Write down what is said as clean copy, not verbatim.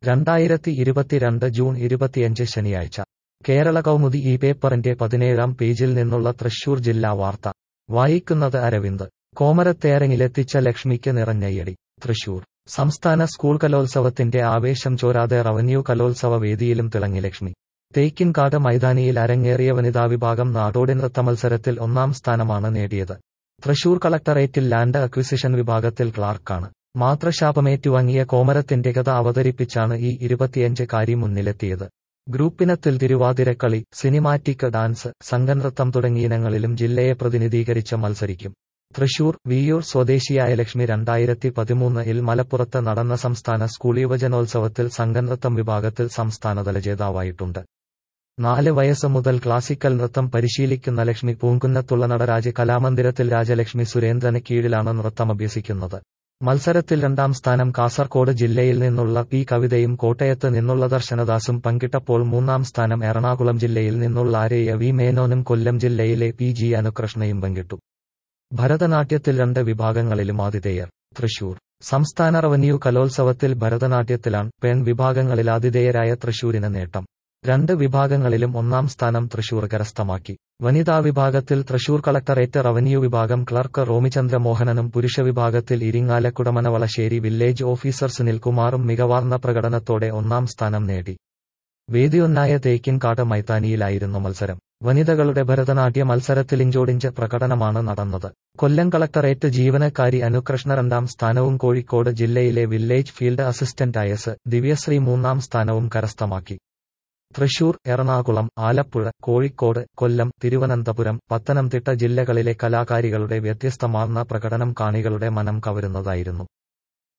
2022 June 25 ശനിയാഴ്ച കേരള കൗമുദി ഈ പേപ്പറിന്റെ 17-ാം പേജിൽ നിന്നുള്ള തൃശൂർ ജില്ലാ വാർത്ത വായിക്കുന്നത് അരവിന്ദ്. കോമരത്തേരങ്ങിലെത്തിച്ച ലക്ഷ്മിക്ക് നിറഞ്ഞയ്യടി. തൃശൂർ സംസ്ഥാന സ്കൂൾ കലോത്സവത്തിന്റെ ആവേശം ചോരാതെ റവന്യൂ കലോത്സവ വേദിയിലും തിളങ്ങി ലക്ഷ്മി. തേക്കിൻകാട് മൈതാനിയിൽ അരങ്ങേറിയ വനിതാവിഭാഗം നാടോടി നൃത്തമത്സരത്തിൽ 1-ാം സ്ഥാനമാണ് നേടിയത്. തൃശൂർ കളക്ടറേറ്റിൽ ലാൻഡ് അക്വിസിഷൻ വിഭാഗത്തിൽ ക്ലാർക്കാണ്. മാതൃശാപമേറ്റുവാങ്ങിയ കോമരത്തിന്റെ കഥ അവതരിപ്പിച്ചാണ് ഈ 25-കാരി മുന്നിലെത്തിയത്. ഗ്രൂപ്പിനത്തിൽ തിരുവാതിരക്കളി, സിനിമാറ്റിക് ഡാൻസ്, സംഘനൃത്തം തുടങ്ങിയിനങ്ങളിലും ജില്ലയെ പ്രതിനിധീകരിച്ച് മത്സരിക്കും. തൃശൂർ വിയ്യൂർ സ്വദേശിയായ ലക്ഷ്മി 2013-ൽ മലപ്പുറത്ത് നടന്ന സംസ്ഥാന സ്കൂൾ യുവജനോത്സവത്തിൽ സംഘനൃത്തം വിഭാഗത്തിൽ സംസ്ഥാനതല ജേതാവായിട്ടുണ്ട്. 4 വയസ്സ് മുതൽ ക്ലാസിക്കൽ നൃത്തം പരിശീലിക്കുന്ന ലക്ഷ്മി പൂങ്കുന്നത്തുള്ള നടരാജ് കലാമന്ദിരത്തിൽ രാജലക്ഷ്മി സുരേന്ദ്രന് കീഴിലാണ് നൃത്തമഭ്യസിക്കുന്നത്. മത്സരത്തിൽ 2-ാം സ്ഥാനം കാസർകോട് ജില്ലയിൽ നിന്നുള്ള പി കവിതയും കോട്ടയത്ത് നിന്നുള്ള ദർശനദാസും പങ്കിട്ടപ്പോൾ 3-ാം സ്ഥാനം എറണാകുളം ജില്ലയിൽ നിന്നുള്ള ആരേയ വി മേനോനും കൊല്ലം ജില്ലയിലെ പി ജി അനുകൃഷ്ണയും പങ്കിട്ടു. ഭരതനാട്യത്തിൽ 2 വിഭാഗങ്ങളിലും ആതിഥേയർ. തൃശൂർ സംസ്ഥാന റവന്യൂ കലോത്സവത്തിൽ ഭരതനാട്യത്തിലാണ് പെൺ വിഭാഗങ്ങളിൽ ആതിഥേയരായ തൃശൂരിന് നേട്ടം. 2 വിഭാഗങ്ങളിലും 1-ാം സ്ഥാനം തൃശൂർ കരസ്ഥമാക്കി. വനിതാ വിഭാഗത്തിൽ തൃശൂർ കളക്ടറേറ്റ് റവന്യൂ വിഭാഗം ക്ലർക്ക് റോമിചന്ദ്ര മോഹനനും പുരുഷ വിഭാഗത്തിൽ ഇരിങ്ങാലക്കുട മനവളശ്ശേരി വില്ലേജ് ഓഫീസർ സുനിൽകുമാറും മികവാർന്ന പ്രകടനത്തോടെ 1-ാം സ്ഥാനം നേടി. വേദിയൊന്നായ തേക്കിൻകാട് മൈതാനിയിലായിരുന്നു മത്സരം. വനിതകളുടെ ഭരതനാട്യ മത്സരത്തിൽ ഇഞ്ചോടിഞ്ച് പ്രകടനമാണ് നടന്നത്. കൊല്ലം കളക്ടറേറ്റ് ജീവനക്കാരി അനുകൃഷ്ണ 2-ാം സ്ഥാനവും കോഴിക്കോട് ജില്ലയിലെ വില്ലേജ് ഫീൽഡ് അസിസ്റ്റന്റായ എസ് ദിവ്യശ്രീ 3-ാം സ്ഥാനവും കരസ്ഥമാക്കി. തൃശൂർ, എറണാകുളം, ആലപ്പുഴ, കോഴിക്കോട്, കൊല്ലം, തിരുവനന്തപുരം, പത്തനംതിട്ട ജില്ലകളിലെ കലാകാരികളുടെ വ്യത്യസ്തമാർന്ന പ്രകടനം കാണികളുടെ മനം കവരുന്നതായിരുന്നു.